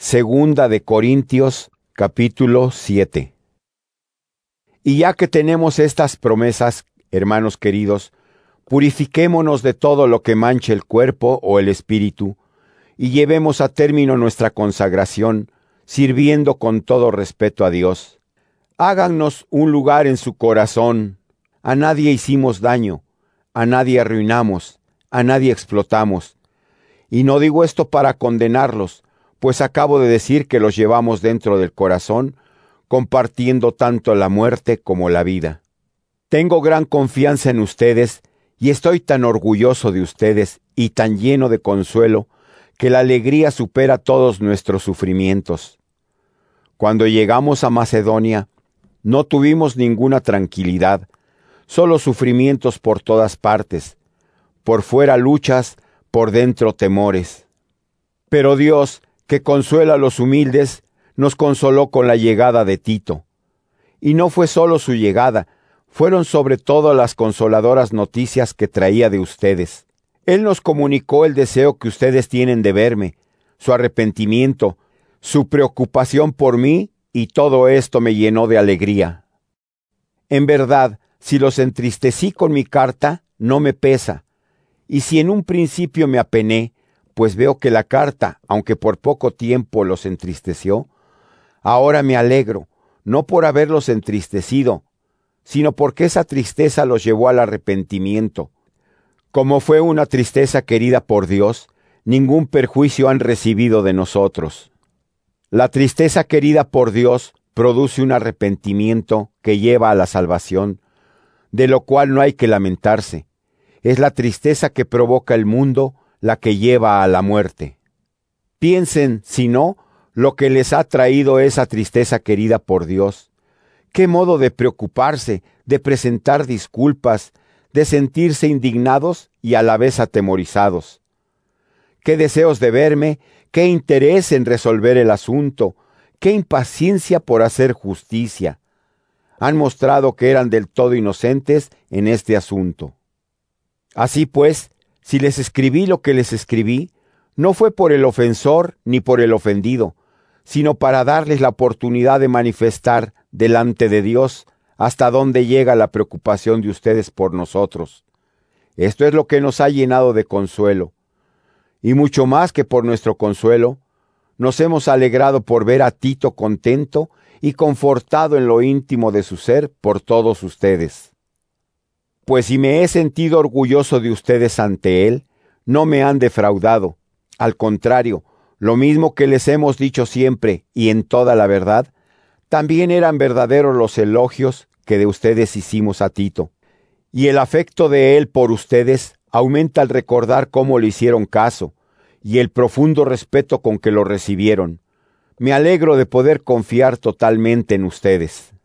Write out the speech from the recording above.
Segunda de Corintios, capítulo 7. Y ya que tenemos estas promesas, hermanos queridos, purifiquémonos de todo lo que manche el cuerpo o el espíritu, y llevemos a término nuestra consagración, sirviendo con todo respeto a Dios. Háganos un lugar en su corazón. A nadie hicimos daño, a nadie arruinamos, a nadie explotamos. Y no digo esto para condenarlos, pues acabo de decir que los llevamos dentro del corazón, compartiendo tanto la muerte como la vida. Tengo gran confianza en ustedes, y estoy tan orgulloso de ustedes y tan lleno de consuelo, que la alegría supera todos nuestros sufrimientos. Cuando llegamos a Macedonia, no tuvimos ninguna tranquilidad, solo sufrimientos por todas partes, por fuera luchas, por dentro temores. Pero Dios, que consuela a los humildes, nos consoló con la llegada de Tito. Y no fue solo su llegada, fueron sobre todo las consoladoras noticias que traía de ustedes. Él nos comunicó el deseo que ustedes tienen de verme, su arrepentimiento, su preocupación por mí, y todo esto me llenó de alegría. En verdad, si los entristecí con mi carta, no me pesa. Y si en un principio me apené, pues veo que la carta, aunque por poco tiempo los entristeció, ahora me alegro, no por haberlos entristecido, sino porque esa tristeza los llevó al arrepentimiento. Como fue una tristeza querida por Dios, ningún perjuicio han recibido de nosotros. La tristeza querida por Dios produce un arrepentimiento que lleva a la salvación, de lo cual no hay que lamentarse. Es la tristeza que provoca el mundo la que lleva a la muerte. Piensen, si no, lo que les ha traído esa tristeza querida por Dios. Qué modo de preocuparse, de presentar disculpas, de sentirse indignados y a la vez atemorizados. Qué deseos de verme, qué interés en resolver el asunto, qué impaciencia por hacer justicia. Han mostrado que eran del todo inocentes en este asunto. Así pues, si les escribí lo que les escribí, no fue por el ofensor ni por el ofendido, sino para darles la oportunidad de manifestar delante de Dios hasta dónde llega la preocupación de ustedes por nosotros. Esto es lo que nos ha llenado de consuelo. Y mucho más que por nuestro consuelo, nos hemos alegrado por ver a Tito contento y confortado en lo íntimo de su ser por todos ustedes. Pues si me he sentido orgulloso de ustedes ante él, no me han defraudado. Al contrario, lo mismo que les hemos dicho siempre y en toda la verdad, también eran verdaderos los elogios que de ustedes hicimos a Tito. Y el afecto de él por ustedes aumenta al recordar cómo le hicieron caso, y el profundo respeto con que lo recibieron. Me alegro de poder confiar totalmente en ustedes.